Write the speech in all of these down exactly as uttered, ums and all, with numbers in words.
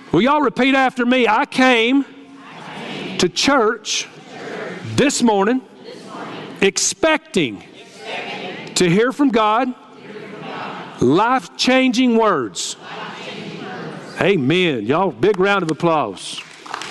Will y'all repeat after me? I came, I came to church, to church this morning, this morning expecting, expecting to hear from God, to hear from God, life-changing words. life-changing words. Amen. Y'all, big round of applause.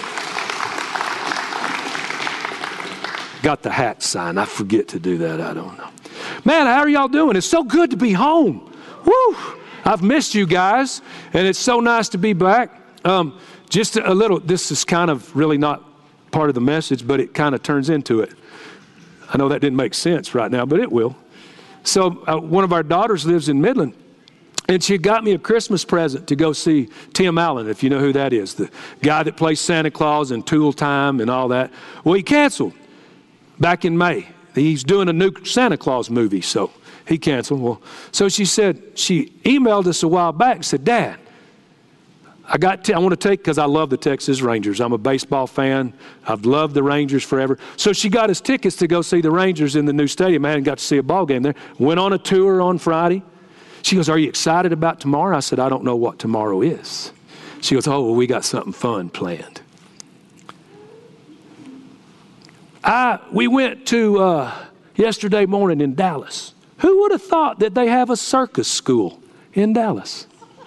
Got the hat sign. I forget to do that. I don't know. Man, how are y'all doing? It's so good to be home. Woo! I've missed you guys, and it's so nice to be back. Um, just a little, this is kind of really not part of the message, but it kind of turns into it. I know that didn't make sense right now, but it will. So uh, one of our daughters lives in Midland, and she got me a Christmas present to go see Tim Allen, if you know who that is, the guy that plays Santa Claus and Tool Time and all that. Well, he canceled back in May. He's doing a new Santa Claus movie, so he canceled. Well, so she said, she emailed us a while back and said, Dad, I got. T- I want to take, because I love the Texas Rangers. I'm a baseball fan. I've loved the Rangers forever. So she got us tickets to go see the Rangers in the new stadium. I hadn't got to see a ball game there. Went on a tour on Friday. She goes, are you excited about tomorrow? I said, I don't know what tomorrow is. She goes, oh, well, we got something fun planned. I, we went to uh, yesterday morning in Dallas. Who would have thought that they have a circus school in Dallas?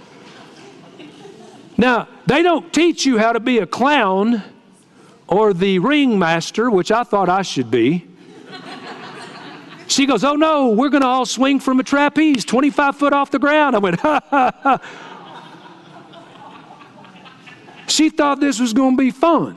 Now, they don't teach you how to be a clown or the ringmaster, which I thought I should be. She goes, oh no, we're going to all swing from a trapeze twenty-five foot off the ground. I went, ha, ha, ha. She thought this was going to be fun.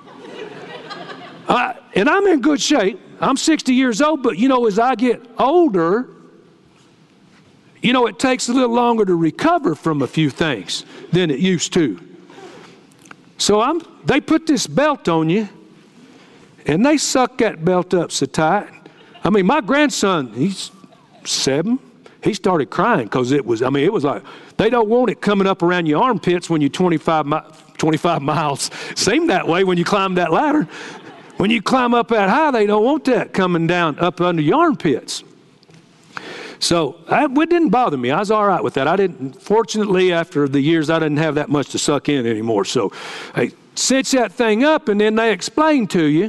I, and I'm in good shape. I'm sixty years old, but you know, as I get older, you know, it takes a little longer to recover from a few things than it used to. So I'm, they put this belt on you, and they suck that belt up so tight. I mean, my grandson, he's seven. He started crying because it was, I mean, it was like, they don't want it coming up around your armpits when you're twenty-five, mi- twenty-five miles. Seemed that way when you climb that ladder. When you climb up that high, they don't want that coming down up under your armpits. So I, it didn't bother me. I was all right with that. I didn't, fortunately, after the years, I didn't have that much to suck in anymore. So they cinch that thing up, and then they explain to you,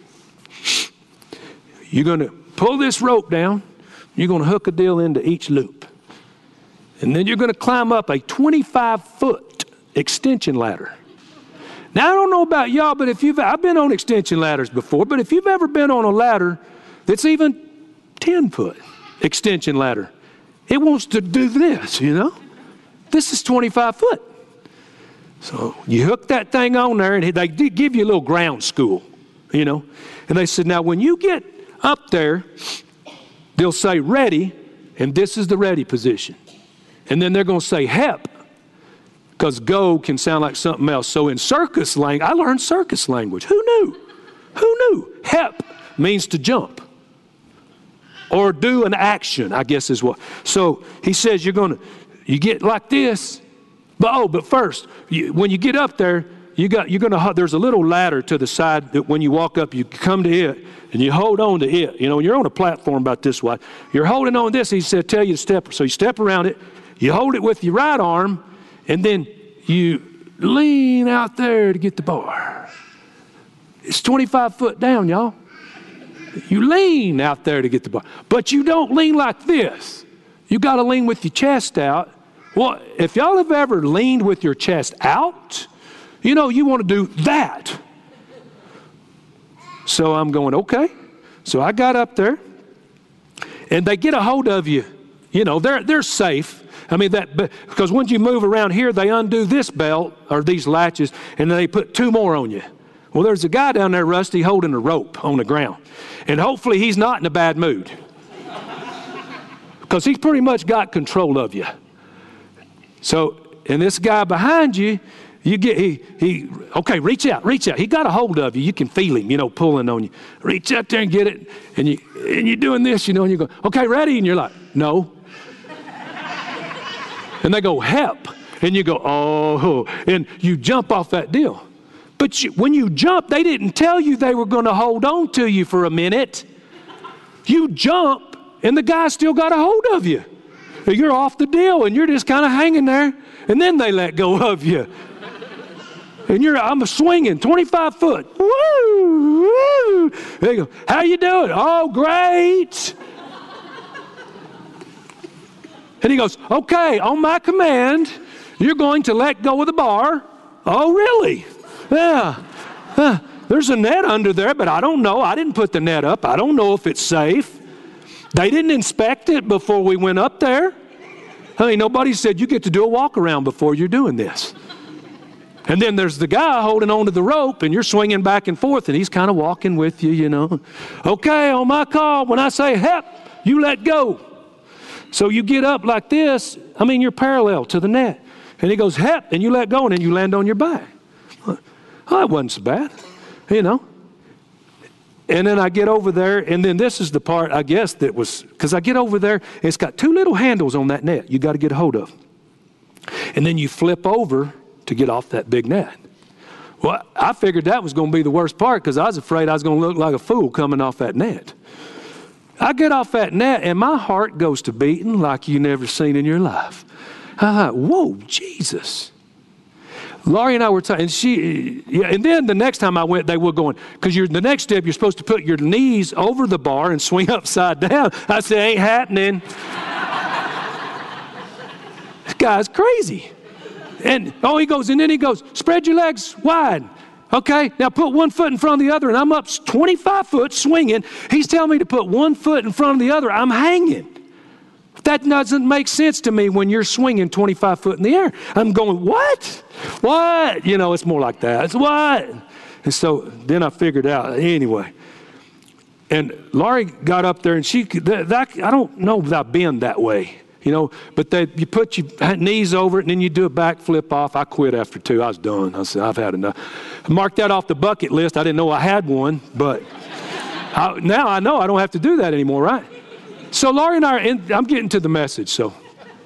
you're going to pull this rope down. You're going to hook a deal into each loop. And then you're going to climb up a twenty-five foot extension ladder. Now, I don't know about y'all, but if you've, I've been on extension ladders before, but if you've ever been on a ladder that's even ten foot extension ladder, it wants to do this, you know? This is twenty-five foot. So you hook that thing on there, and they did give you a little ground school, you know? And they said, now, when you get up there, they'll say ready, and this is the ready position. And then they're going to say hep, because go can sound like something else. So in circus language, I learned circus language. Who knew? Who knew? Hep means to jump or do an action, I guess is what. So he says you're going to, you get like this, but oh, but first, you, when you get up there, you got, you're going to, there's a little ladder to the side that when you walk up, you come to it and you hold on to it. You know, you're on a platform about this wide. You're holding on to this. He said, tell you to step. So you step around it, you hold it with your right arm, and then you lean out there to get the bar. It's twenty-five foot down, y'all. You lean out there to get the bar. But you don't lean like this. You got to lean with your chest out. Well, if y'all have ever leaned with your chest out, you know, you want to do that. So I'm going, okay. So I got up there, and they get a hold of you. You know, they're they're safe. I mean, that because once you move around here, they undo this belt or these latches, and then they put two more on you. Well, there's a guy down there, Rusty, holding a rope on the ground. And hopefully he's not in a bad mood, because he's pretty much got control of you. So, and this guy behind you, you get, he, he, okay, reach out, reach out. He got a hold of you. You can feel him, you know, pulling on you. Reach out there and get it. And, you, and you're doing this, you know, and you go, okay, ready? And you're like, no. And they go, help. And you go, oh, and you jump off that deal. But you, when you jump, they didn't tell you they were going to hold on to you for a minute. You jump, and the guy still got a hold of you. You're off the deal, and you're just kind of hanging there, and then they let go of you. And you're, I'm swinging twenty-five foot. Woo, woo. There you go. How you doing? Oh, great. And he goes, okay, on my command, you're going to let go of the bar. Oh, really? Yeah. Uh, there's a net under there, but I don't know. I didn't put the net up. I don't know if it's safe. They didn't inspect it before we went up there. I mean, nobody said you get to do a walk around before you're doing this. And then there's the guy holding onto the rope, and you're swinging back and forth, and he's kind of walking with you, you know. Okay, on my call, when I say help, you let go. So you get up like this. I mean, you're parallel to the net. And he goes, help, and you let go, and then you land on your back. Oh, that wasn't so bad, you know. And then I get over there, and then this is the part, I guess, that was, because I get over there, and it's got two little handles on that net you got to get a hold of. And then you flip over to get off that big net. Well, I figured that was going to be the worst part because I was afraid I was going to look like a fool coming off that net. I get off that net and my heart goes to beating like you never seen in your life. I thought, whoa, Jesus. Laurie and I were talking, and she, yeah, and then the next time I went, they were going, because you're the next step, you're supposed to put your knees over the bar and swing upside down. I said, ain't happening. This guy's crazy. And, oh, he goes, and then he goes, spread your legs wide. Okay, now put one foot in front of the other, and I'm up twenty-five foot swinging. He's telling me to put one foot in front of the other. I'm hanging. That doesn't make sense to me when you're swinging twenty-five foot in the air. I'm going, what? What? You know, it's more like that. It's what? And so then I figured out, anyway. And Laurie got up there, and she, that, that, I don't know if I've been that way. You know, but they, you put your knees over it, and then you do a backflip off. I quit after two. I was done. I said, I've had enough. I marked that off the bucket list. I didn't know I had one, but I, now I know I don't have to do that anymore, right? So Laurie and I, are in, I'm getting to the message, so.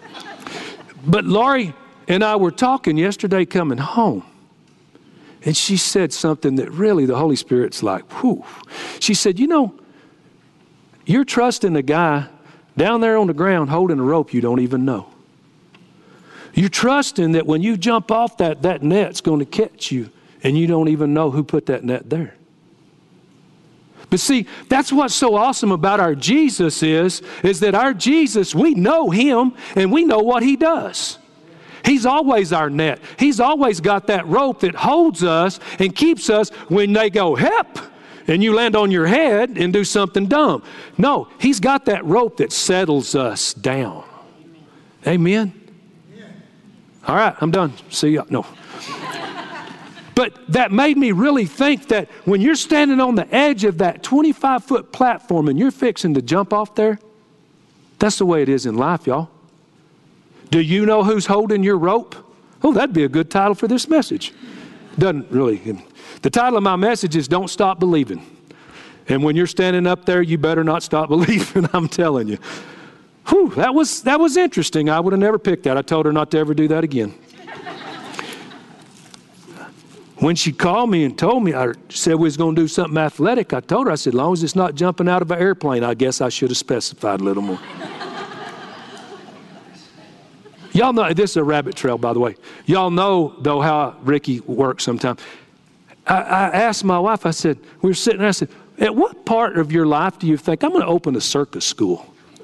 But Laurie and I were talking yesterday coming home, and she said something that really the Holy Spirit's like, whew. She said, you know, you're trusting a guy down there on the ground holding a rope you don't even know. You're trusting that when you jump off that, that net's going to catch you, and you don't even know who put that net there. But see, that's what's so awesome about our Jesus is, is that our Jesus, we know him, and we know what he does. He's always our net. He's always got that rope that holds us and keeps us when they go, help, and you land on your head and do something dumb. No, he's got that rope that settles us down. Amen? All right, I'm done. See ya. No. But that made me really think that when you're standing on the edge of that twenty-five foot platform and you're fixing to jump off there, that's the way it is in life, y'all. Do you know who's holding your rope? Oh, that'd be a good title for this message. Doesn't really. The title of my message is Don't Stop Believing. And when you're standing up there, you better not stop believing, I'm telling you. Whew, that was, that was interesting. I would have never picked that. I told her not to ever do that again. When she called me and told me, I said we was going to do something athletic, I told her, I said, as long as it's not jumping out of an airplane, I guess I should have specified a little more. Y'all know, this is a rabbit trail, by the way. Y'all know, though, how Ricky works sometimes. I, I asked my wife, I said, we were sitting there, I said, at what part of your life do you think, I'm going to open a circus school?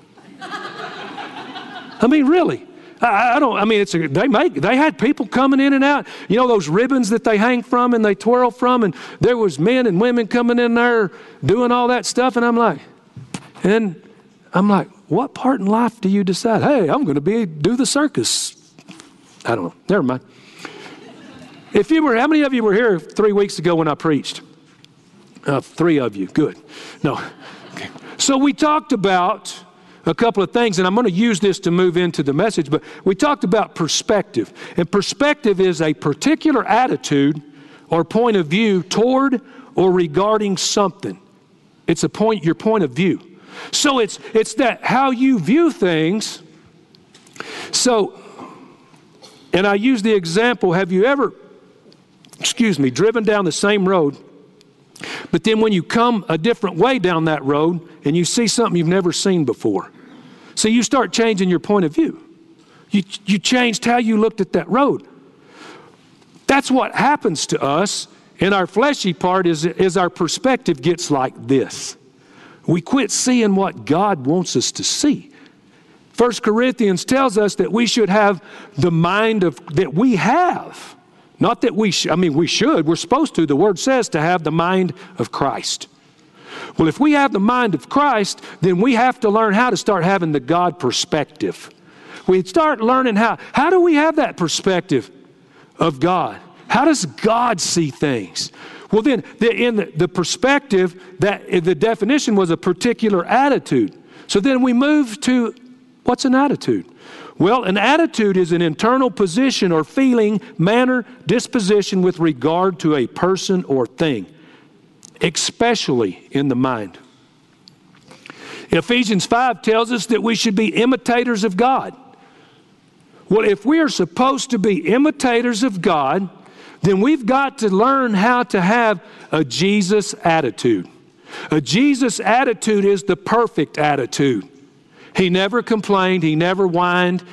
I mean, really. I, I don't, I mean, it's a, they make, they had people coming in and out. You know those ribbons that they hang from and they twirl from, and there was men and women coming in there doing all that stuff, and I'm like, and I'm like, what part in life do you decide, hey, I'm going to be, do the circus? I don't know. Never mind. If you were, how many of you were here three weeks ago when I preached? Uh, three of you. Good. No. Okay. So we talked about a couple of things, and I'm going to use this to move into the message, but we talked about perspective. And perspective is a particular attitude or point of view toward or regarding something. It's a point, your point of view. So it's it's that how you view things. So, and I use the example, have you ever, excuse me, driven down the same road, but then when you come a different way down that road and you see something you've never seen before. So you start changing your point of view. You, you changed how you looked at that road. That's what happens to us in our fleshy part is, is our perspective gets like this. We quit seeing what God wants us to see. First Corinthians tells us that we should have the mind of, that we have. Not that we, sh- I mean, we should, we're supposed to. The Word says to have the mind of Christ. Well, if we have the mind of Christ, then we have to learn how to start having the God perspective. We start learning how. How do we have that perspective of God? How does God see things? Well, then, the, in the, the perspective, that the definition was a particular attitude. So then we move to, what's an attitude? Well, an attitude is an internal position or feeling, manner, disposition with regard to a person or thing, especially in the mind. Ephesians five tells us that we should be imitators of God. Well, if we are supposed to be imitators of God, then we've got to learn how to have a Jesus attitude. A Jesus attitude is the perfect attitude. He never complained. He never whined.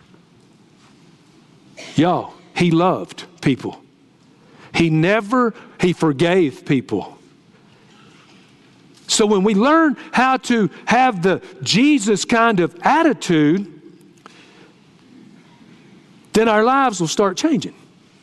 Y'all, he loved people. He never, he forgave people. So when we learn how to have the Jesus kind of attitude, then our lives will start changing.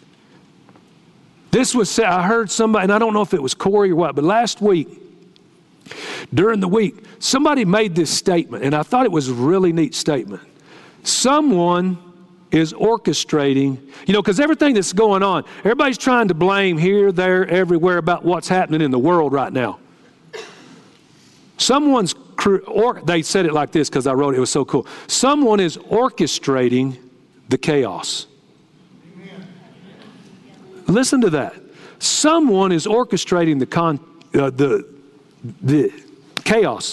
This was said, I heard somebody, and I don't know if it was Corey or what, but last week, during the week, somebody made this statement, and I thought it was a really neat statement. Someone is orchestrating, you know, because everything that's going on, everybody's trying to blame here, there, everywhere about what's happening in the world right now. Someone's, or they said it like this because I wrote it, it was so cool. Someone is orchestrating the chaos. Amen. Listen to that. Someone is orchestrating the con, uh, the the chaos.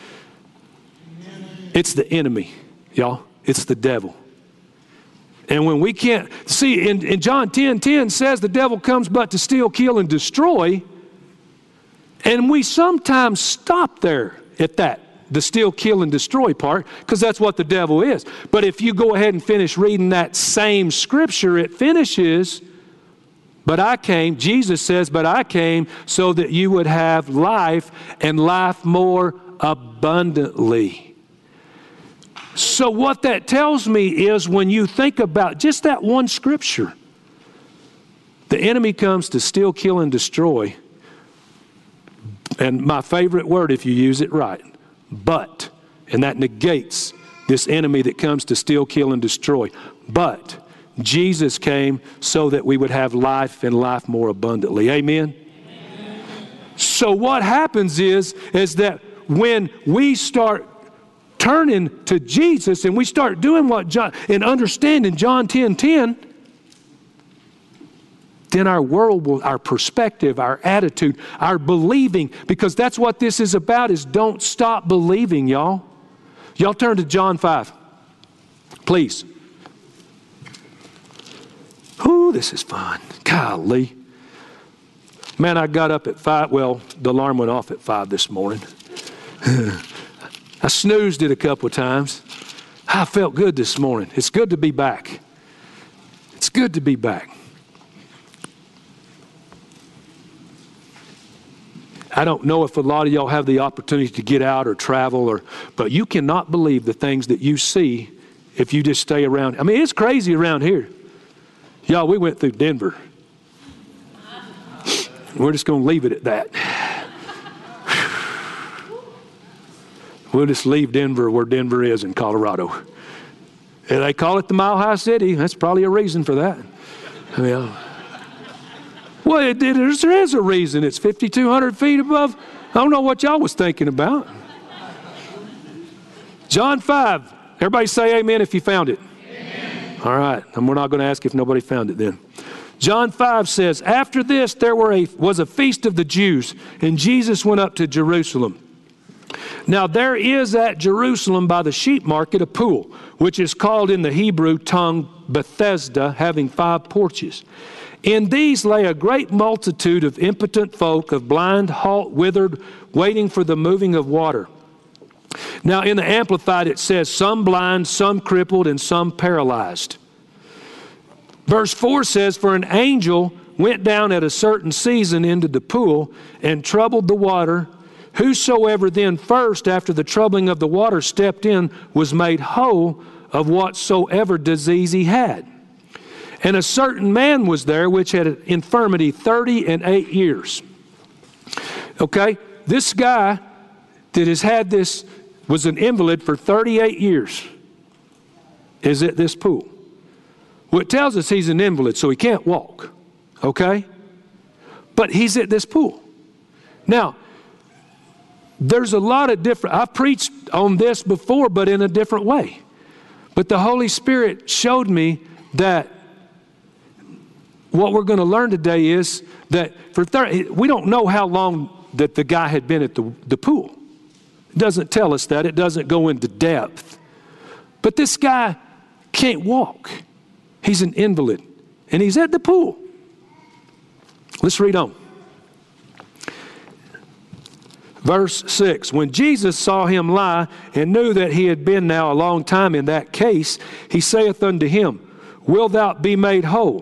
It's the enemy, y'all. It's the devil. And when we can't see, in, in John ten ten says the devil comes but to steal, kill, and destroy. And we sometimes stop there at that, the steal, kill, and destroy part, because that's what the devil is. But if you go ahead and finish reading that same scripture, it finishes, but I came, Jesus says, but I came so that you would have life and life more abundantly. So what that tells me is when you think about just that one scripture, the enemy comes to steal, kill, and destroy. And my favorite word, if you use it right, but, and that negates this enemy that comes to steal, kill, and destroy. But Jesus came so that we would have life and life more abundantly. Amen? Amen. So what happens is, is that when we start turning to Jesus and we start doing what John, and understanding John ten ten, then our world will, our perspective, our attitude, our believing, because that's what this is about, is don't stop believing, y'all. Y'all turn to John five, please. Ooh, this is fun. Golly. Man, I got up at five. Well, the alarm went off at five this morning. I snoozed it a couple of times. I felt good this morning. It's good to be back. It's good to be back. I don't know if a lot of y'all have the opportunity to get out or travel, or, but you cannot believe the things that you see if you just stay around. I mean, it's crazy around here. Y'all, we went through Denver. We're just going to leave it at that. We'll just leave Denver where Denver is in Colorado. And they call it the Mile High City. That's probably a reason for that. I mean, well, it, it, there is a reason. It's fifty-two hundred feet above. I don't know what y'all was thinking about. John five. Everybody say amen if you found it. Amen. All right. And we're not going to ask if nobody found it then. John five says, after this there were a, was a feast of the Jews, and Jesus went up to Jerusalem. Now there is at Jerusalem by the sheep market a pool, which is called in the Hebrew tongue Bethesda, having five porches. In these lay a great multitude of impotent folk, of blind, halt, withered, waiting for the moving of water. Now in the Amplified it says, some blind, some crippled, and some paralyzed. Verse four says, for an angel went down at a certain season into the pool and troubled the water. Whosoever then first, after the troubling of the water, stepped in, was made whole of whatsoever disease he had. And a certain man was there which had an infirmity thirty and eight years. Okay, this guy that has had this was an invalid for thirty-eight years is at this pool. Well, it tells us he's an invalid, so he can't walk, okay? But he's at this pool. Now, there's a lot of different, I've preached on this before, but in a different way. But the Holy Spirit showed me that what we're going to learn today is that for thirty, we don't know how long that the guy had been at the, the pool. It doesn't tell us that. It doesn't go into depth. But this guy can't walk. He's an invalid, and he's at the pool. Let's read on. Verse six, when Jesus saw him lie and knew that he had been now a long time in that case, he saith unto him, wilt thou be made whole?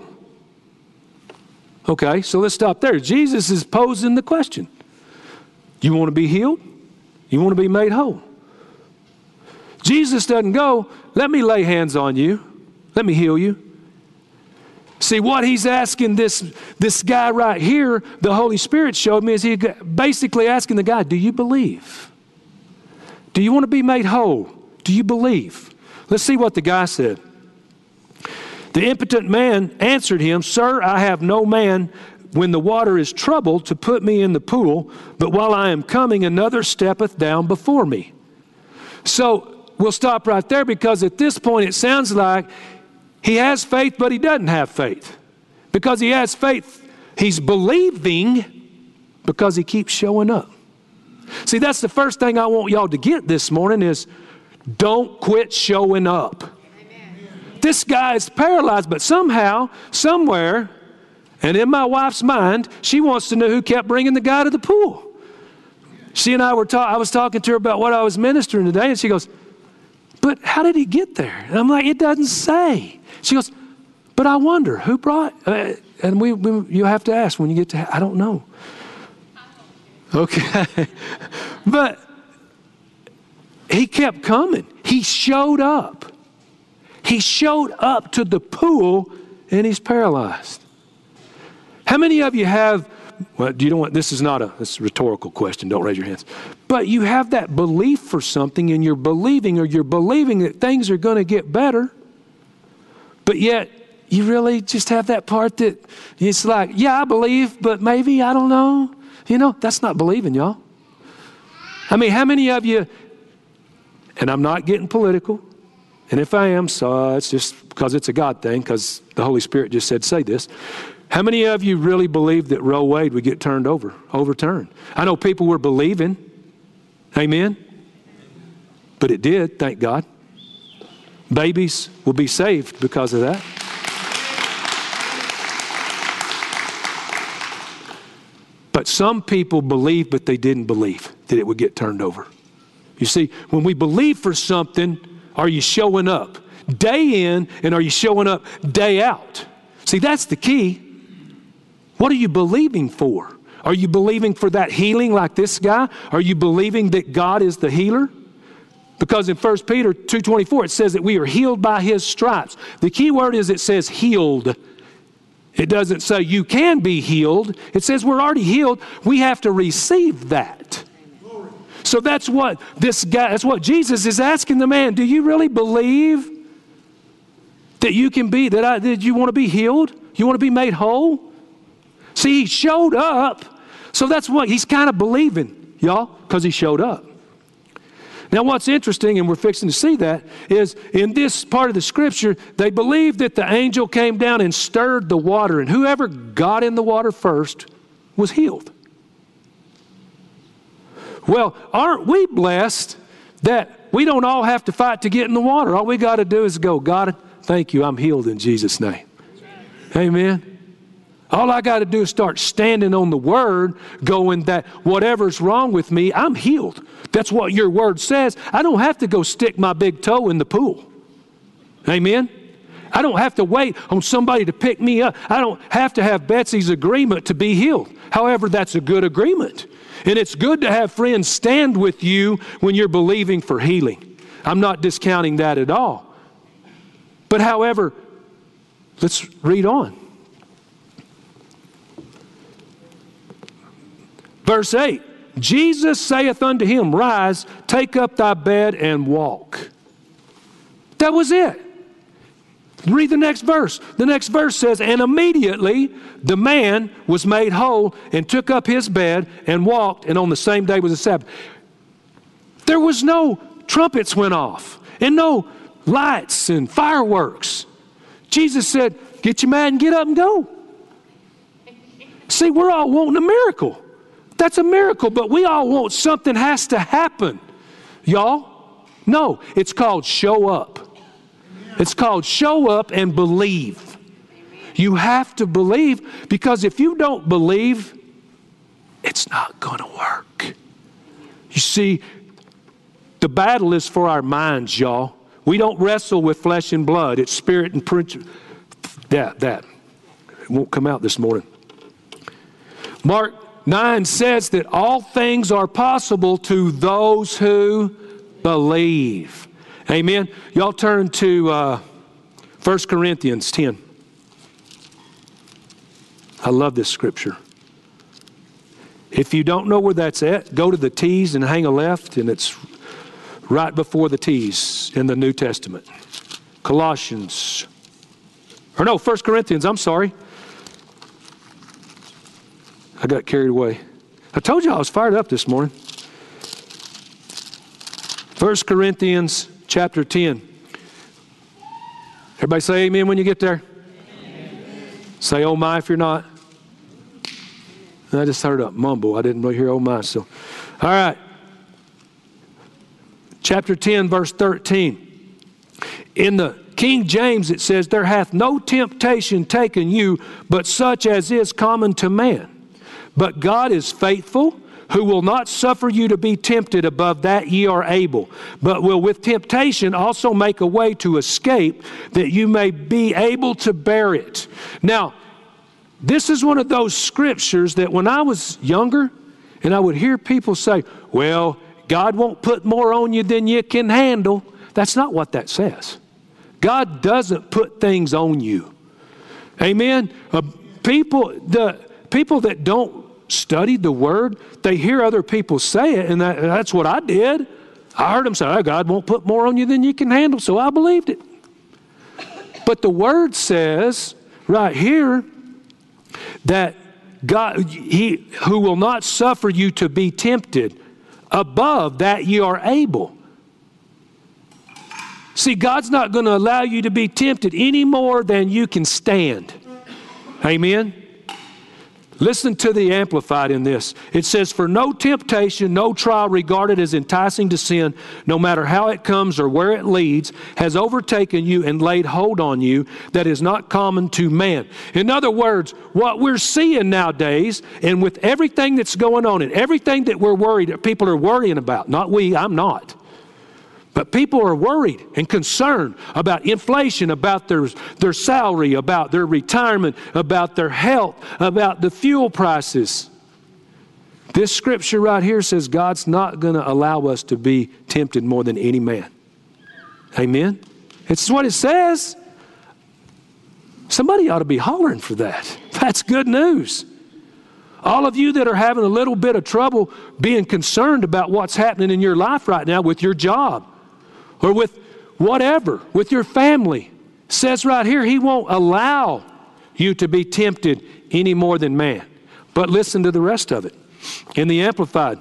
Okay, so let's stop there. Jesus is posing the question. You want to be healed? You want to be made whole? Jesus doesn't go, let me lay hands on you. Let me heal you. See, what he's asking this, this guy right here, the Holy Spirit showed me, is he basically asking the guy, do you believe? Do you want to be made whole? Do you believe? Let's see what the guy said. The impotent man answered him, sir, I have no man when the water is troubled to put me in the pool, but while I am coming, another steppeth down before me. So we'll stop right there, because at this point it sounds like he has faith, but he doesn't have faith. Because he has faith, he's believing because he keeps showing up. See, that's the first thing I want y'all to get this morning is don't quit showing up. Amen. This guy is paralyzed, but somehow, somewhere, and in my wife's mind, she wants to know who kept bringing the guy to the pool. She and I were talking, I was talking to her about what I was ministering today, and she goes, but how did he get there? And I'm like, it doesn't say. She goes, but I wonder who brought, uh, and we, we, you have to ask when you get to, I don't know. Okay. But he kept coming. He showed up. He showed up to the pool and he's paralyzed. How many of you have, well, do you know what, this is not a, this is a rhetorical question, don't raise your hands. But you have that belief for something and you're believing or you're believing that things are going to get better. But yet you really just have that part that it's like, yeah, I believe, but maybe, I don't know. You know, that's not believing, y'all. I mean, how many of you, and I'm not getting political, and if I am, so it's just because it's a God thing, because the Holy Spirit just said, say this. How many of you really believe that Roe Wade would get turned over, overturned? I know people were believing. Amen? But it did, thank God. Babies will be saved because of that. But some people believed, but they didn't believe that it would get turned over. You see, when we believe for something, are you showing up day in and are you showing up day out? See, that's the key. What are you believing for? Are you believing for that healing like this guy? Are you believing that God is the healer? Because in First Peter two twenty-four, it says that we are healed by his stripes. The key word is it says healed. It doesn't say you can be healed. It says we're already healed. We have to receive that. So that's what this guy, that's what Jesus is asking the man. Do you really believe that you can be, that, I, that you want to be healed? You want to be made whole? See, he showed up. So that's what he's kind of believing, y'all, because he showed up. Now what's interesting, and we're fixing to see that, is in this part of the scripture, they believed that the angel came down and stirred the water, and whoever got in the water first was healed. Well, aren't we blessed that we don't all have to fight to get in the water? All we got to do is go, God, thank you, I'm healed in Jesus' name. Amen. All I got to do is start standing on the word, going that whatever's wrong with me, I'm healed. That's what your word says. I don't have to go stick my big toe in the pool. Amen. I don't have to wait on somebody to pick me up. I don't have to have Betsy's agreement to be healed. However, that's a good agreement. And it's good to have friends stand with you when you're believing for healing. I'm not discounting that at all. But however, let's read on. Verse eight, Jesus saith unto him, rise, take up thy bed and walk. That was it. Read the next verse. The next verse says, and immediately the man was made whole and took up his bed and walked, and on the same day was the Sabbath. There was no trumpets went off and no lights and fireworks. Jesus said, get your mat and get up and go. See, we're all wanting a miracle. That's a miracle, but we all want something has to happen. Y'all? No, it's called show up. It's called show up and believe. You have to believe, because if you don't believe, it's not going to work. You see, the battle is for our minds, y'all. We don't wrestle with flesh and blood. It's spirit and principle. That, that. It won't come out this morning. Mark nine says that all things are possible to those who believe. Amen. Y'all turn to uh, First Corinthians ten. I love this scripture. If you don't know where that's at, go to the T's and hang a left, and it's right before the T's in the New Testament. Colossians. Or no, First Corinthians, I'm sorry. I got carried away. I told you I was fired up this morning. First Corinthians chapter ten. Everybody say amen when you get there. Amen. Say oh my if you're not. I just heard a mumble. I didn't really hear oh my. So, all right. Chapter ten, verse thirteen. In the King James it says, there hath no temptation taken you, but such as is common to man. But God is faithful, who will not suffer you to be tempted above that ye are able, but will with temptation also make a way to escape, that you may be able to bear it. Now, this is one of those scriptures that when I was younger, and I would hear people say, well, God won't put more on you than you can handle. That's not what that says. God doesn't put things on you. Amen? Uh, people, the people that don't study the Word, they hear other people say it, and that, that's what I did. I heard them say, oh, God won't put more on you than you can handle, so I believed it. But the Word says right here that God, He who will not suffer you to be tempted above that ye are able. See, God's not going to allow you to be tempted any more than you can stand. Amen? Listen to the Amplified in this. It says, for no temptation, no trial regarded as enticing to sin, no matter how it comes or where it leads, has overtaken you and laid hold on you that is not common to man. In other words, what we're seeing nowadays, and with everything that's going on and everything that we're worried, people are worrying about, not we, I'm not. But people are worried and concerned about inflation, about their, their salary, about their retirement, about their health, about the fuel prices. This scripture right here says God's not going to allow us to be tempted more than any man. Amen? It's what it says. Somebody ought to be hollering for that. That's good news. All of you that are having a little bit of trouble being concerned about what's happening in your life right now with your job, or with whatever, with your family, says right here, He won't allow you to be tempted any more than man. But listen to the rest of it. In the Amplified,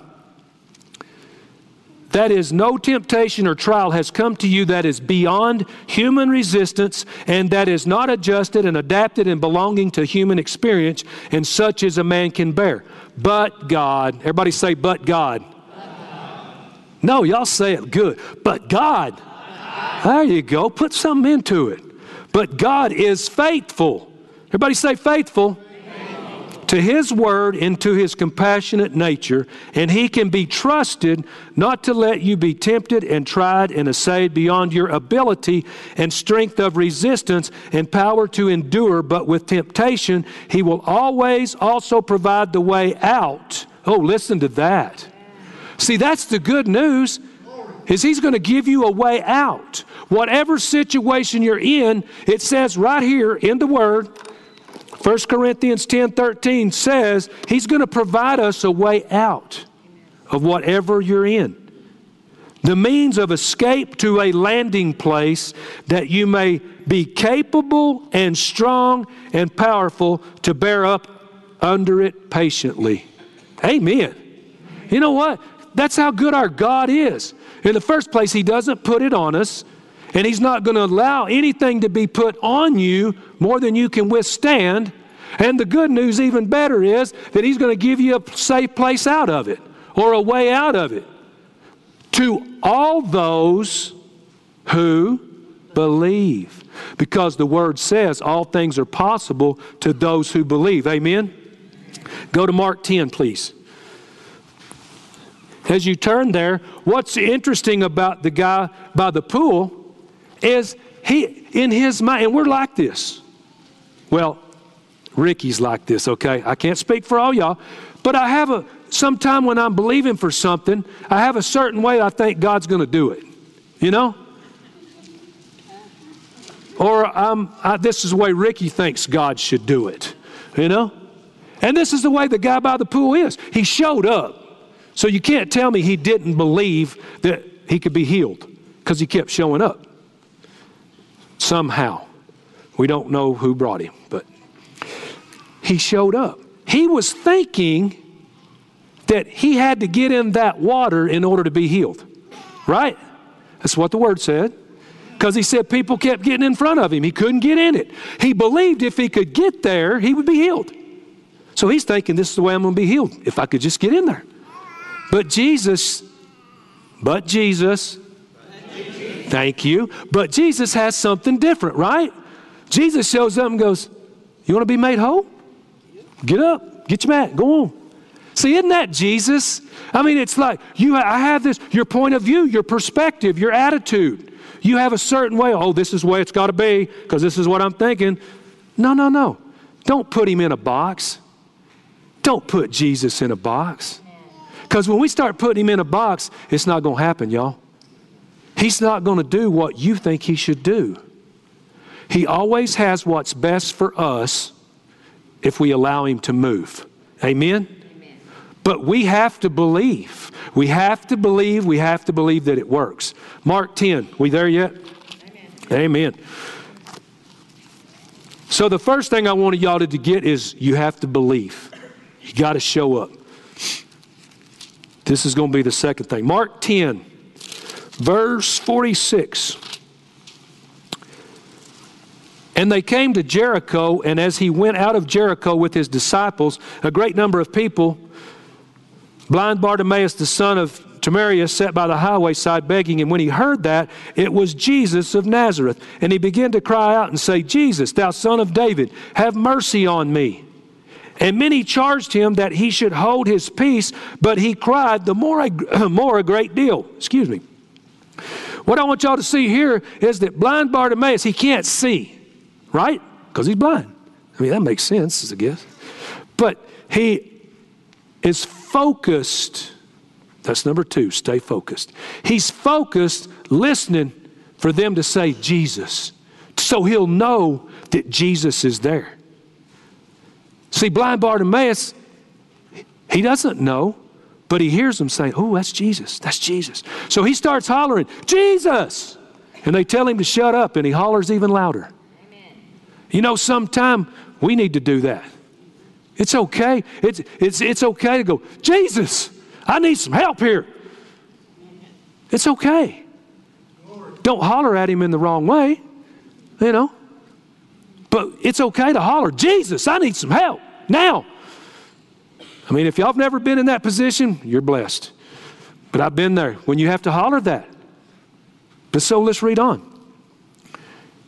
that is, no temptation or trial has come to you that is beyond human resistance, and that is not adjusted and adapted and belonging to human experience, and such as a man can bear. But God, everybody say, but God. No, y'all say it good. But God, there you go. Put something into it. But God is faithful. Everybody say faithful. faithful. to His word and to His compassionate nature, and He can be trusted not to let you be tempted and tried and essayed beyond your ability and strength of resistance and power to endure, but with temptation He will always also provide the way out. Oh, listen to that. See, that's the good news, is He's going to give you a way out. Whatever situation you're in, it says right here in the Word, First Corinthians ten thirteen says He's going to provide us a way out of whatever you're in. The means of escape to a landing place that you may be capable and strong and powerful to bear up under it patiently. Amen. You know what? That's how good our God is. In the first place, He doesn't put it on us, and He's not going to allow anything to be put on you more than you can withstand. And the good news, even better, is that He's going to give you a safe place out of it, or a way out of it. To all those who believe. Because the Word says all things are possible to those who believe. Amen? Go to Mark ten, please. As you turn there, what's interesting about the guy by the pool is he, in his mind, and we're like this. Well, Ricky's like this, okay? I can't speak for all y'all, but I have a, sometime when I'm believing for something, I have a certain way I think God's going to do it, you know? Or um, I, this is the way Ricky thinks God should do it, you know? And this is the way the guy by the pool is. He showed up. So you can't tell me he didn't believe that he could be healed, because he kept showing up. Somehow. We don't know who brought him, but he showed up. He was thinking that he had to get in that water in order to be healed. Right? That's what the Word said. Because he said people kept getting in front of him. He couldn't get in it. He believed if he could get there, he would be healed. So he's thinking, this is the way I'm going to be healed, if I could just get in there. But Jesus, but Jesus, thank you, but Jesus has something different, right? Jesus shows up and goes, you want to be made whole? Get up, get your mat, go on. See, isn't that Jesus? I mean, it's like, you. I have this, your point of view, your perspective, your attitude. You have a certain way, oh, this is the way it's got to be, because this is what I'm thinking. No, no, no. Don't put Him in a box. Don't put Jesus in a box. Because when we start putting Him in a box, it's not going to happen, y'all. He's not going to do what you think He should do. He always has what's best for us if we allow Him to move. Amen? Amen. But we have to believe. We have to believe. We have to believe that it works. Mark ten. We there yet? Amen. Amen. So the first thing I wanted y'all to get is you have to believe. You got to show up. This is going to be the second thing. Mark ten, verse forty-six. And they came to Jericho, and as He went out of Jericho with His disciples, a great number of people, blind Bartimaeus, the son of Timaeus, sat by the highway side begging. And when he heard that, it was Jesus of Nazareth. And he began to cry out and say, Jesus, thou son of David, have mercy on me. And many charged him that he should hold his peace, but he cried the more a, more a great deal. Excuse me. What I want y'all to see here is that blind Bartimaeus, he can't see, right? Because he's blind. I mean, that makes sense, I guess. But he is focused. That's number two, stay focused. He's focused, listening for them to say Jesus, so he'll know that Jesus is there. See, blind Bartimaeus, he doesn't know, but he hears them saying, oh, that's Jesus, that's Jesus. So he starts hollering, Jesus! And they tell him to shut up, and he hollers even louder. Amen. You know, sometime we need to do that. It's okay. It's, it's, it's okay to go, Jesus, I need some help here. It's okay. Don't holler at him in the wrong way, you know. But it's okay to holler, Jesus, I need some help now. I mean, if y'all have never been in that position, you're blessed. But I've been there when you have to holler that. But so let's read on.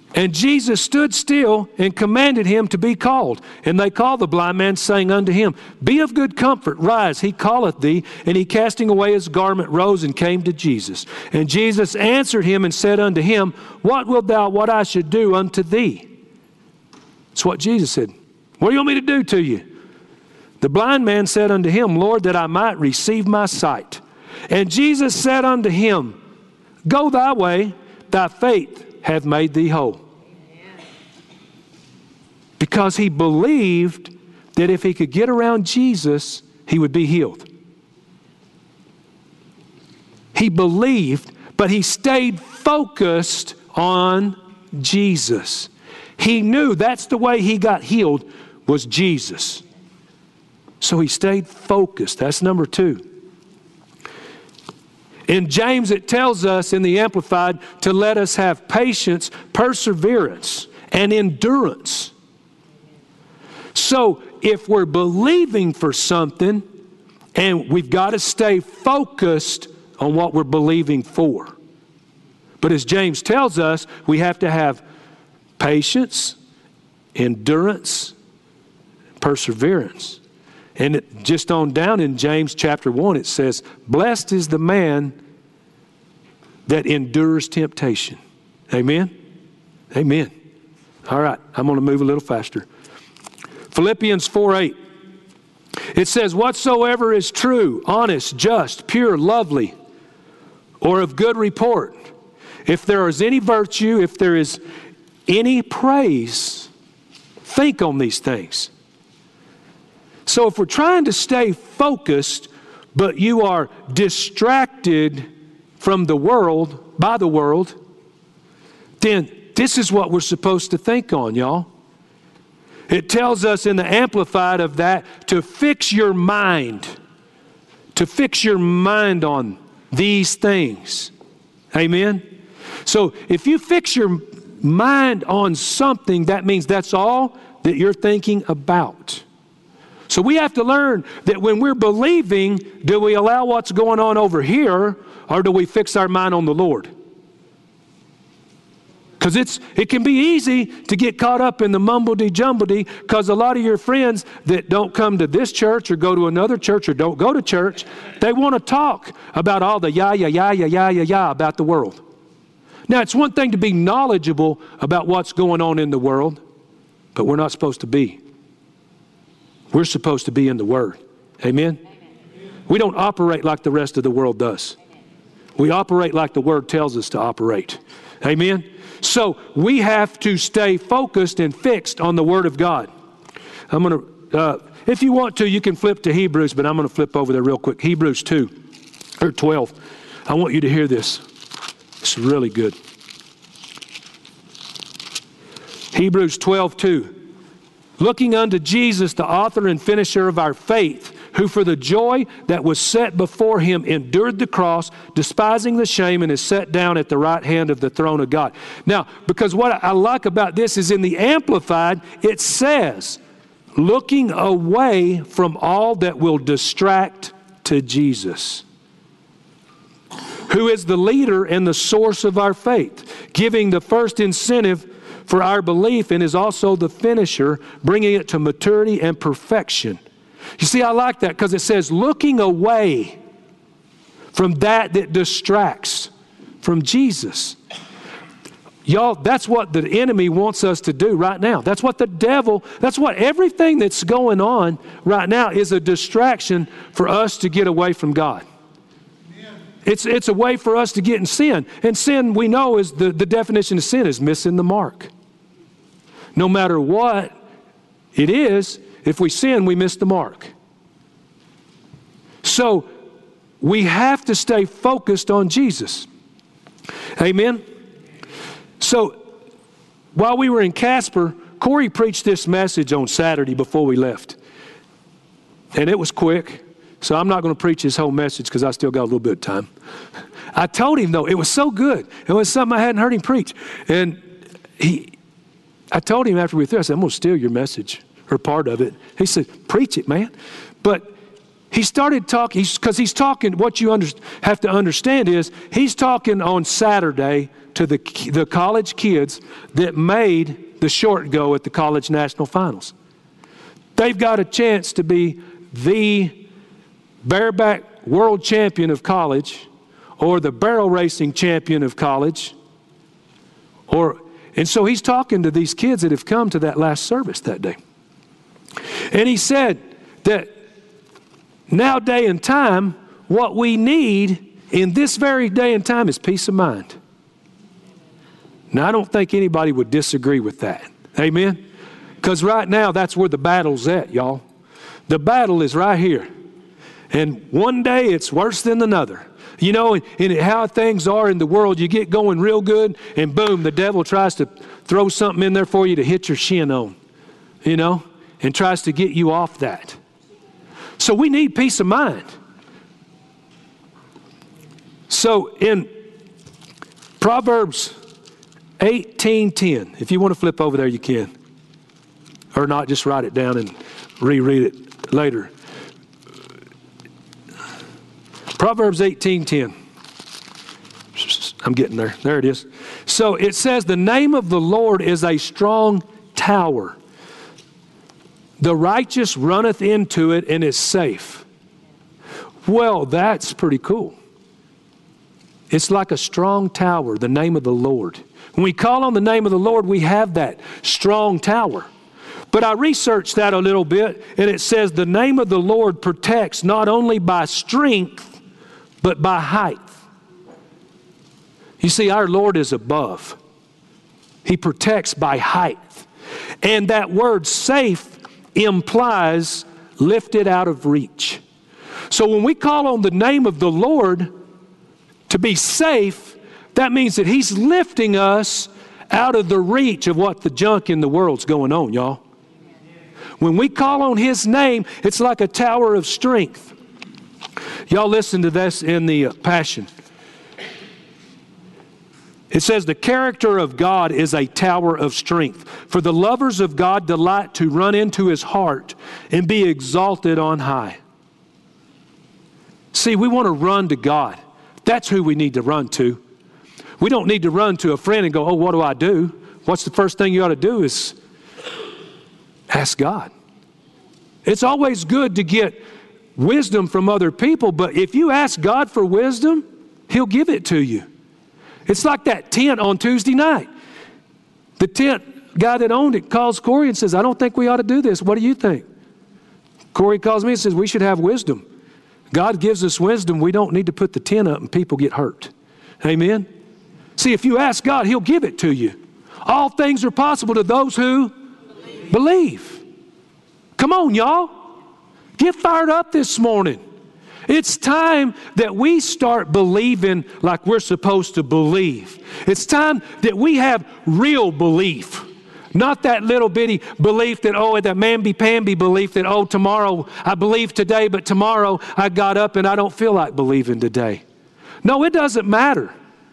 And Jesus stood still and commanded him to be called. And they called the blind man, saying unto him, Be of good comfort, rise, he calleth thee. And he, casting away his garment, rose and came to Jesus. And Jesus answered him and said unto him, What wilt thou what I should do unto thee? That's what Jesus said. What do you want me to do to you? The blind man said unto him, Lord, that I might receive my sight. And Jesus said unto him, Go thy way, thy faith hath made thee whole. Amen. Because he believed that if he could get around Jesus, he would be healed. He believed, but he stayed focused on Jesus. He knew that's the way he got healed, was Jesus. So he stayed focused. That's number two. In James, it tells us in the Amplified to let us have patience, perseverance, and endurance. So if we're believing for something, and we've got to stay focused on what we're believing for. But as James tells us, we have to have patience, endurance, perseverance. And it, just on down in James chapter one, it says, Blessed is the man that endures temptation. Amen? Amen. All right, I'm going to move a little faster. Philippians four eight. It says, Whatsoever is true, honest, just, pure, lovely, or of good report, if there is any virtue, if there is any praise, think on these things. So if we're trying to stay focused, but you are distracted from the world, by the world, then this is what we're supposed to think on, y'all. It tells us in the Amplified of that to fix your mind, to fix your mind on these things. Amen? So if you fix your mind on something, that means that's all that you're thinking about. So we have to learn that when we're believing, do we allow what's going on over here, or do we fix our mind on the Lord? Because it's it can be easy to get caught up in the mumbledy-jumbledy, because a lot of your friends that don't come to this church or go to another church or don't go to church, they want to talk about all the yah, yah, yah, yah, yah, yah, yah about the world. Now, it's one thing to be knowledgeable about what's going on in the world, but we're not supposed to be. We're supposed to be in the Word. Amen? Amen? We don't operate like the rest of the world does. Amen. We operate like the Word tells us to operate. Amen? So we have to stay focused and fixed on the Word of God. I'm going to, uh, if you want to, you can flip to Hebrews, but I'm going to flip over there real quick. Hebrews two, or twelve. I want you to hear this. It's really good. Hebrews twelve two. Looking unto Jesus, the author and finisher of our faith, who for the joy that was set before him endured the cross, despising the shame, and is set down at the right hand of the throne of God. Now, because what I like about this is in the Amplified, it says, looking away from all that will distract to Jesus, who is the leader and the source of our faith, giving the first incentive for our belief, and is also the finisher, bringing it to maturity and perfection. You see, I like that because it says looking away from that that distracts from Jesus. Y'all, that's what the enemy wants us to do right now. That's what the devil, that's what everything that's going on right now is a distraction for us to get away from God. It's, it's a way for us to get in sin. And sin, we know, is the, the definition of sin is missing the mark. No matter what it is, if we sin, we miss the mark. So we have to stay focused on Jesus. Amen? So while we were in Casper, Corey preached this message on Saturday before we left. And it was quick. So I'm not going to preach his whole message because I still got a little bit of time. I told him, though, it was so good. It was something I hadn't heard him preach. And he, I told him after we were through, I said, I'm going to steal your message or part of it. He said, preach it, man. But he started talking, because he's, he's talking, what you under, have to understand is, he's talking on Saturday to the, the college kids that made the short go at the college national finals. They've got a chance to be the bareback world champion of college, or the barrel racing champion of college, or, and so he's talking to these kids that have come to that last service that day. And he said that now day and time, what we need in this very day and time is peace of mind. Now, I don't think anybody would disagree with that. Amen? Because right now, that's where the battle's at, y'all. The battle is right here. And one day, it's worse than another. You know, in how things are in the world, you get going real good, and boom, the devil tries to throw something in there for you to hit your shin on, you know, and tries to get you off that. So we need peace of mind. So in Proverbs eighteen ten, if you want to flip over there, you can. Or not, just write it down and reread it later. Proverbs eighteen ten. I'm getting there. There it is. So it says, the name of the Lord is a strong tower. The righteous runneth into it and is safe. Well, that's pretty cool. It's like a strong tower, the name of the Lord. When we call on the name of the Lord, we have that strong tower. But I researched that a little bit, and it says the name of the Lord protects not only by strength, but by height. You see, our Lord is above. He protects by height. And that word safe implies lifted out of reach. So when we call on the name of the Lord to be safe, that means that He's lifting us out of the reach of what the junk in the world's going on, y'all. When we call on His name, it's like a tower of strength. Y'all listen to this in the uh, Passion. It says, the character of God is a tower of strength. For the lovers of God delight to run into His heart and be exalted on high. See, we want to run to God. That's who we need to run to. We don't need to run to a friend and go, oh, what do I do? What's the first thing you ought to do is ask God. It's always good to get wisdom from other people, but if you ask God for wisdom, He'll give it to you. It's like that tent on Tuesday night. The tent guy that owned it calls Corey and says, I don't think we ought to do this. What do you think? Corey calls me and says, we should have wisdom. God gives us wisdom. We don't need to put the tent up and people get hurt. Amen? See, if you ask God, He'll give it to you. All things are possible to those who believe. believe. Come on, y'all. Get fired up this morning. It's time that we start believing like we're supposed to believe. It's time that we have real belief. Not that little bitty belief that, oh, that mamby-pamby belief that, oh, tomorrow, I believe today, but tomorrow I got up and I don't feel like believing today. No, it doesn't matter.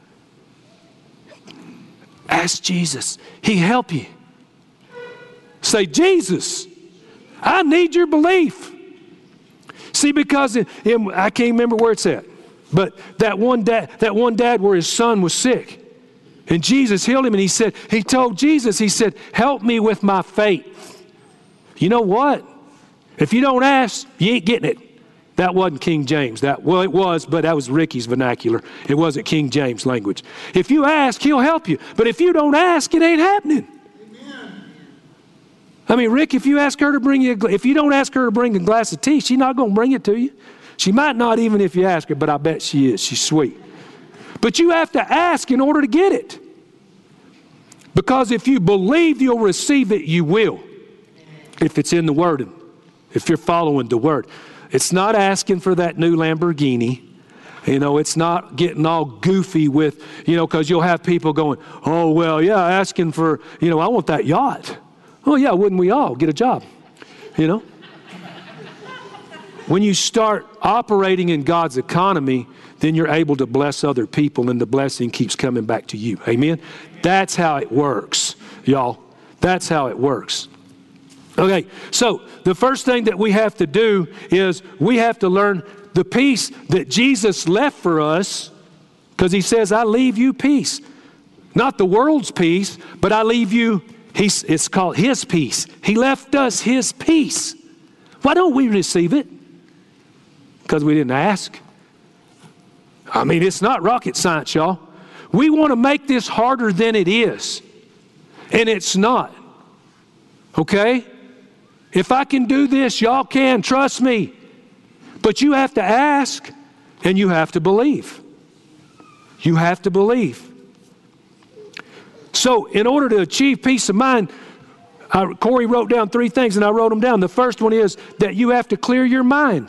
Ask Jesus. He'll help you. Say, Jesus, I need your belief. See, because in, in, I can't remember where it's at, but that one dad, that one dad where his son was sick, and Jesus healed him, and he said, he told Jesus, he said, help me with my faith. You know what? If you don't ask, you ain't getting it. That wasn't King James. That well, it was, but that was Ricky's vernacular. It wasn't King James language. If you ask, He'll help you. But if you don't ask, it ain't happening. I mean, Rick, if you ask her to bring you, a, if you don't ask her to bring a glass of tea, she's not going to bring it to you. She might not even if you ask her, but I bet she is. She's sweet. But you have to ask in order to get it. Because if you believe you'll receive it, you will. If it's in the Word, if you're following the Word. It's not asking for that new Lamborghini. You know, it's not getting all goofy with, you know, because you'll have people going, oh, well, yeah, asking for, you know, I want that yacht. Oh, yeah, wouldn't we all get a job, you know? When you start operating in God's economy, then you're able to bless other people, and the blessing keeps coming back to you. Amen? That's how it works, y'all. That's how it works. Okay, so the first thing that we have to do is we have to learn the peace that Jesus left for us, because he says, I leave you peace. Not the world's peace, but I leave you, he's, it's called his peace. He left us his peace. Why don't we receive it? Because we didn't ask. I mean, it's not rocket science, y'all. We want to make this harder than it is. And it's not. Okay? If I can do this, y'all can. Trust me. But you have to ask and you have to believe. You have to believe. So in order to achieve peace of mind, I, Corey wrote down three things and I wrote them down. The first one is that you have to clear your mind.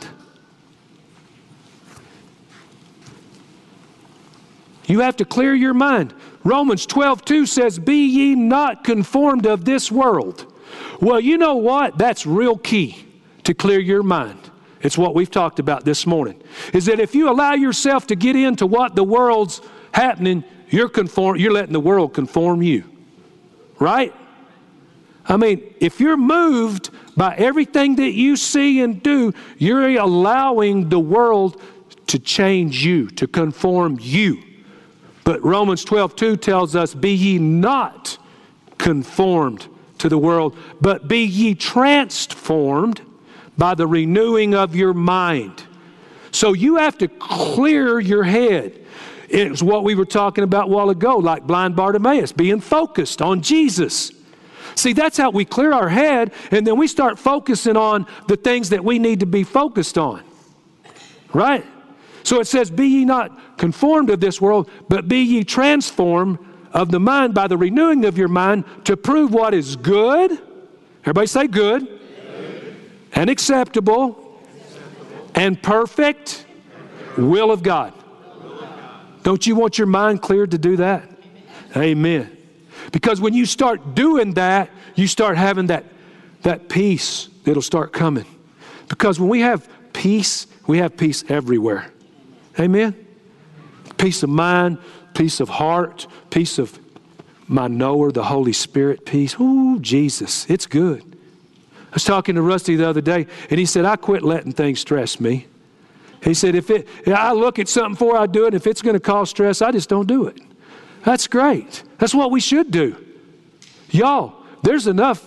You have to clear your mind. Romans twelve two says, be ye not conformed of this world. Well, you know what? That's real key to clear your mind. It's what we've talked about this morning. Is that if you allow yourself to get into what the world's happening, you're conform, you're letting the world conform you. Right? I mean, if you're moved by everything that you see and do, you're allowing the world to change you, to conform you. But Romans twelve two tells us, be ye not conformed to the world, but be ye transformed by the renewing of your mind. So you have to clear your head. It's what we were talking about a while ago, like blind Bartimaeus, being focused on Jesus. See, that's how we clear our head, and then we start focusing on the things that we need to be focused on. Right? So it says, be ye not conformed to this world, but be ye transformed of the mind by the renewing of your mind to prove what is good. Everybody say good. Good. And acceptable, acceptable. And perfect, perfect. Will of God. Will of God. Don't you want your mind cleared to do that? Amen. Amen. Because when you start doing that, you start having that, that peace that'll start coming. Because when we have peace, we have peace everywhere. Amen? Peace of mind, peace of heart, peace of my knower, the Holy Spirit peace. Ooh, Jesus, it's good. I was talking to Rusty the other day, and he said, I quit letting things stress me. He said, if it, I look at something before I do it, if it's going to cause stress, I just don't do it. That's great. That's what we should do. Y'all, there's enough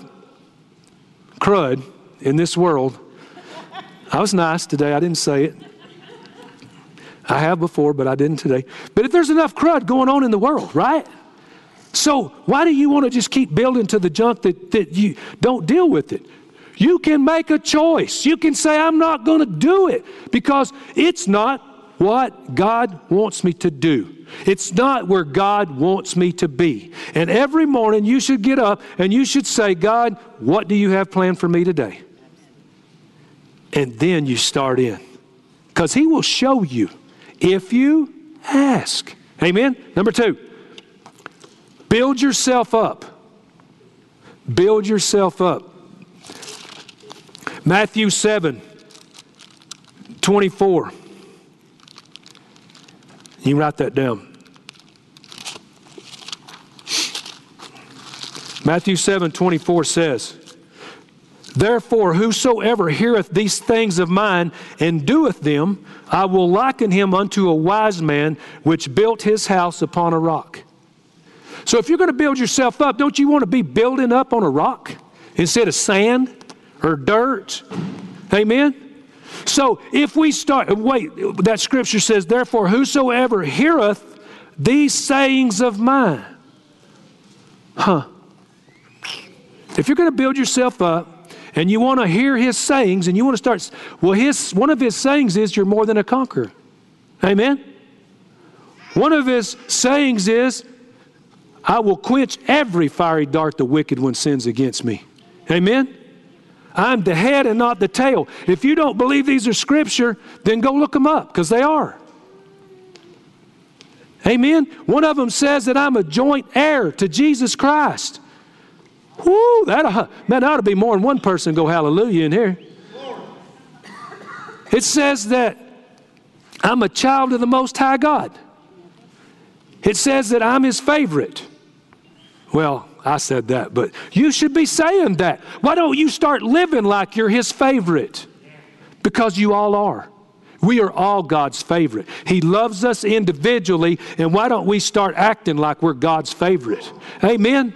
crud in this world. I was nice today. I didn't say it. I have before, but I didn't today. But if there's enough crud going on in the world, right? So why do you want to just keep building to the junk that, that you don't deal with it? You can make a choice. You can say, I'm not going to do it because it's not what God wants me to do. It's not where God wants me to be. And every morning you should get up and you should say, God, what do you have planned for me today? And then you start in. Because he will show you if you ask. Amen? Number two, build yourself up. Build yourself up. Matthew seven twenty-four. You can write that down. Matthew seven twenty-four says, therefore, whosoever heareth these things of mine and doeth them, I will liken him unto a wise man which built his house upon a rock. So if you're going to build yourself up, don't you want to be building up on a rock instead of sand or dirt? Amen? So if we start, wait, that scripture says, therefore, whosoever heareth these sayings of mine. Huh. If you're going to build yourself up, and you want to hear his sayings, and you want to start, well, his one of his sayings is you're more than a conqueror. Amen? One of his sayings is, I will quench every fiery dart the wicked one sends against me. Amen? I'm the head and not the tail. If you don't believe these are scripture, then go look them up, because they are. Amen? One of them says that I'm a joint heir to Jesus Christ. Woo, that ought, man, that ought to be more than one person go hallelujah in here. It says that I'm a child of the Most High God. It says that I'm his favorite. Well, I said that, but you should be saying that. Why don't you start living like you're his favorite? Because you all are. We are all God's favorite. He loves us individually, and why don't we start acting like we're God's favorite? Amen?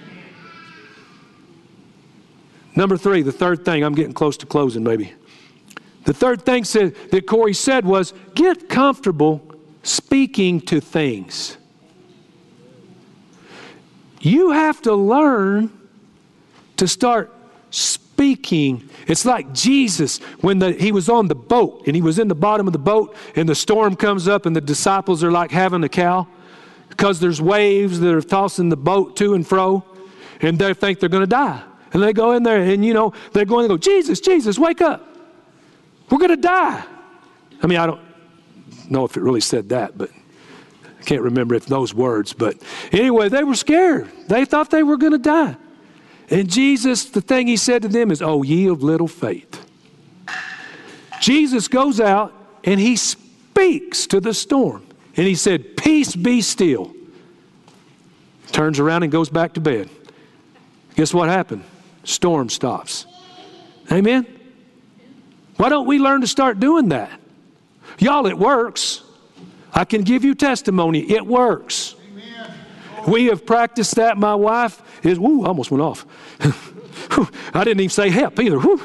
Number three, the third thing, I'm getting close to closing maybe. The third thing said, that Corey said was, get comfortable speaking to things. You have to learn to start speaking. It's like Jesus when the, he was on the boat and he was in the bottom of the boat and the storm comes up and the disciples are like having a cow because there's waves that are tossing the boat to and fro and they think they're going to die. And they go in there and, you know, they're going to go, Jesus, Jesus, wake up. We're going to die. I mean, I don't know if it really said that, but I can't remember if those words. But anyway, they were scared. They thought they were going to die. And Jesus, the thing he said to them is, oh, ye of little faith. Jesus goes out and he speaks to the storm. And he said, peace be still. Turns around and goes back to bed. Guess what happened? Storm stops. Amen? Why don't we learn to start doing that? Y'all, it works. I can give you testimony. It works. Amen. We have practiced that. My wife is, whoo, almost went off. I didn't even say help either. Whoo.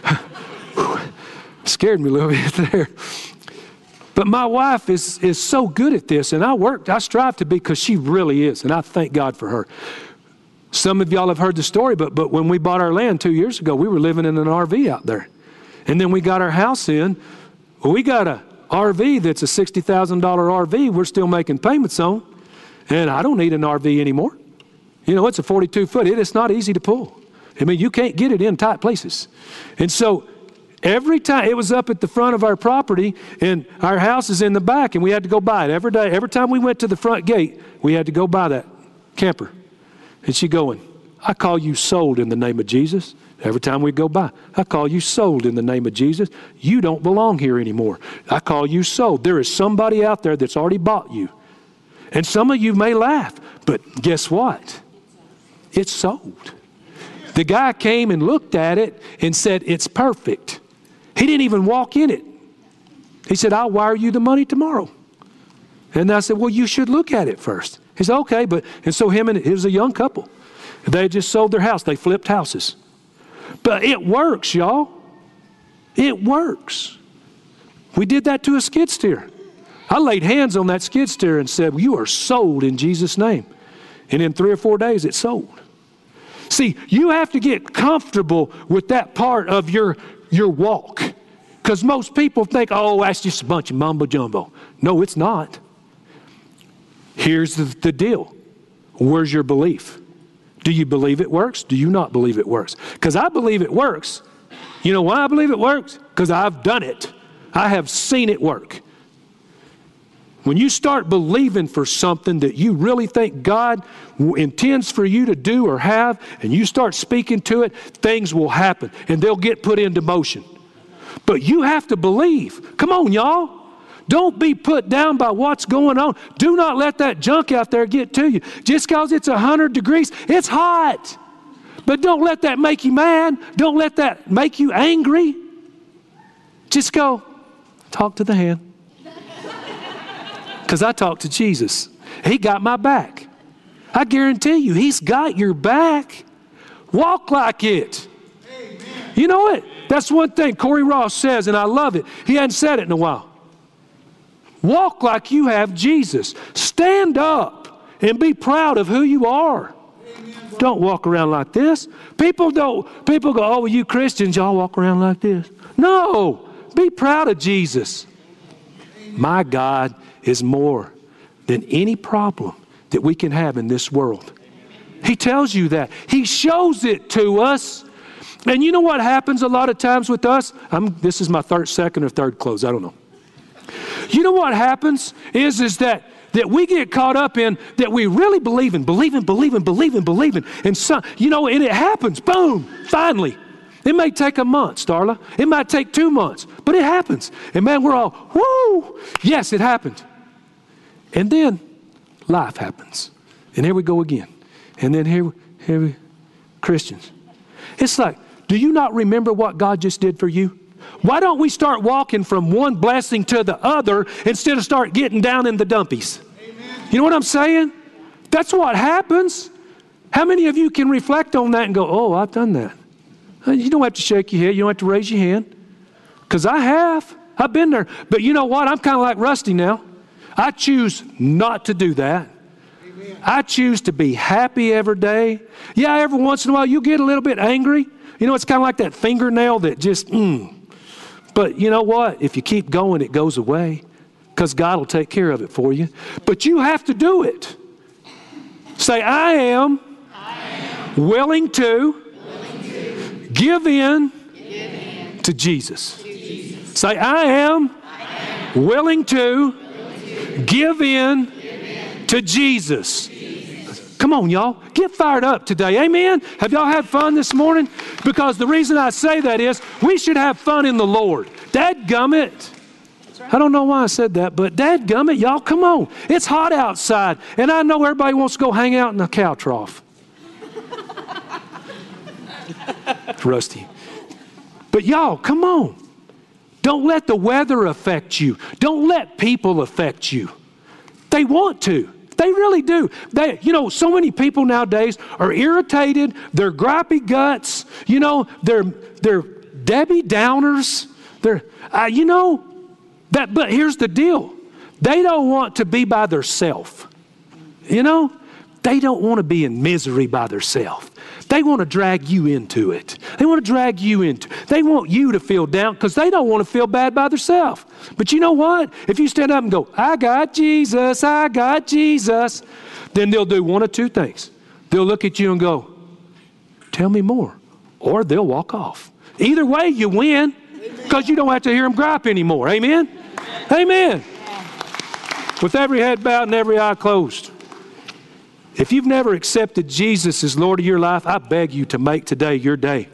Scared me a little bit there. But my wife is, is so good at this, and I worked, I strive to be because she really is, and I thank God for her. Some of y'all have heard the story, but, but when we bought our land two years ago, we were living in an R V out there. And then we got our house in. Well, we got a R V that's a sixty thousand dollars R V we're still making payments on. And I don't need an R V anymore. You know, it's a forty-two foot. It is not easy to pull. I mean, you can't get it in tight places. And so every time, it was up at the front of our property, and our house is in the back, and we had to go by it every day. Every time we went to the front gate, we had to go by that camper. And she going, I call you sold in the name of Jesus. Every time we go by, I call you sold in the name of Jesus. You don't belong here anymore. I call you sold. There is somebody out there that's already bought you. And some of you may laugh, but guess what? It's sold. The guy came and looked at it and said, it's perfect. He didn't even walk in it. He said, I'll wire you the money tomorrow. And I said, well, you should look at it first. He said, okay, but, and so him and, it was a young couple. They had just sold their house. They flipped houses. But it works, y'all. It works. We did that to a skid steer. I laid hands on that skid steer and said, well, you are sold in Jesus' name. And in three or four days, it sold. See, you have to get comfortable with that part of your, your walk. Because most people think, oh, that's just a bunch of mumbo jumbo. No, it's not. Here's the, the deal. Where's your belief? Do you believe it works? Do you not believe it works? Because I believe it works. You know why I believe it works? Because I've done it. I have seen it work. When you start believing for something that you really think God intends for you to do or have, and you start speaking to it, things will happen, and they'll get put into motion. But you have to believe. Come on, y'all. Don't be put down by what's going on. Do not let that junk out there get to you. Just because it's one hundred degrees, it's hot. But don't let that make you mad. Don't let that make you angry. Just go, talk to the hand. Because I talked to Jesus. He got my back. I guarantee you, he's got your back. Walk like it. Amen. You know what? That's one thing Corey Ross says, and I love it. He hadn't said it in a while. Walk like you have Jesus. Stand up and be proud of who you are. Amen. Don't walk around like this. People don't, people go, oh, well, you Christians, y'all walk around like this. No, be proud of Jesus. Amen. My God is more than any problem that we can have in this world. He tells you that. He shows it to us. And you know what happens a lot of times with us? I'm, this is my third, second or third close. I don't know. You know what happens is, is that, that we get caught up in that we really believe in, believe in, believe in, believe in, believe in. And some, you know, and it happens. Boom. Finally. It may take a month, Starla. It might take two months. But it happens. And man, we're all, whoo. Yes, it happened. And then life happens. And here we go again. And then here, Here we, Christians. It's like, do you not remember what God just did for you? Why don't we start walking from one blessing to the other instead of start getting down in the dumpies? Amen. You know what I'm saying? That's what happens. How many of you can reflect on that and go, oh, I've done that? You don't have to shake your head. You don't have to raise your hand. Because I have. I've been there. But you know what? I'm kind of like Rusty now. I choose not to do that. Amen. I choose to be happy every day. Yeah, every once in a while you get a little bit angry. You know, it's kind of like that fingernail that just, mm. But you know what? If you keep going, it goes away because God will take care of it for you. But you have to do it. Say, I am, I am willing, to willing to give in, give in to Jesus. To Jesus. Say, I am, I am willing, to willing to give in, give in to Jesus. Jesus. Come on, y'all. Get fired up today. Amen? Have y'all had fun this morning? Because the reason I say that is we should have fun in the Lord. Dadgummit. Right. I don't know why I said that, but dadgummit, y'all, come on. It's hot outside, and I know everybody wants to go hang out in the cow trough. Rusty. But y'all, come on. Don't let the weather affect you. Don't let people affect you. They want to. They really do. They, you know, so many people nowadays are irritated. They're gripey guts. You know, they're they're Debbie Downers. They're, uh, you know, that. But here's the deal: they don't want to be by themselves. You know, they don't want to be in misery by themselves. They want to drag you into it. They want to drag you into it. They want you to feel down because they don't want to feel bad by themselves. But you know what? If you stand up and go, I got Jesus, I got Jesus, then they'll do one of two things. They'll look at you and go, tell me more. Or they'll walk off. Either way, you win because you don't have to hear them gripe anymore. Amen? Amen. Amen. With every head bowed and every eye closed. If you've never accepted Jesus as Lord of your life, I beg you to make today your day.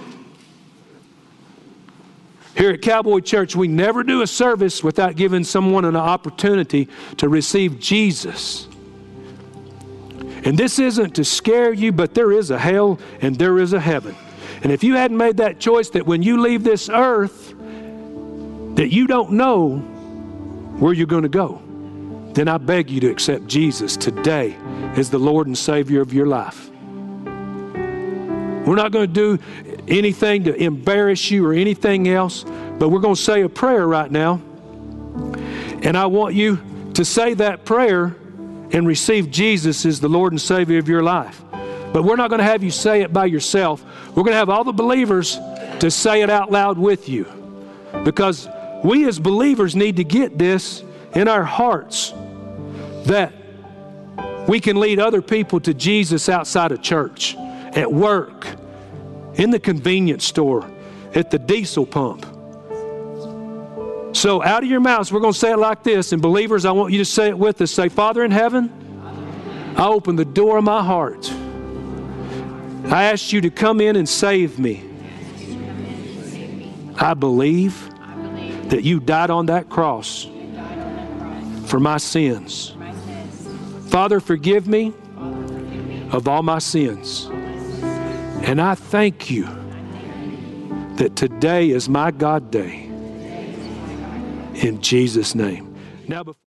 Here at Cowboy Church, we never do a service without giving someone an opportunity to receive Jesus. And this isn't to scare you, but there is a hell and there is a heaven. And if you hadn't made that choice that when you leave this earth, that you don't know where you're going to go, then I beg you to accept Jesus today as the Lord and Savior of your life. We're not going to do anything to embarrass you or anything else, but we're going to say a prayer right now. And I want you to say that prayer and receive Jesus as the Lord and Savior of your life. But we're not going to have you say it by yourself. We're going to have all the believers to say it out loud with you. Because we as believers need to get this in our hearts, that we can lead other people to Jesus outside of church, at work, in the convenience store, at the diesel pump. So out of your mouths, we're going to say it like this. And believers, I want you to say it with us. Say, Father in heaven, I open the door of my heart. I ask you to come in and save me. I believe that you died on that cross for my sins. Father, forgive me of all my sins. And I thank you that today is my God day. In Jesus' name. Now, before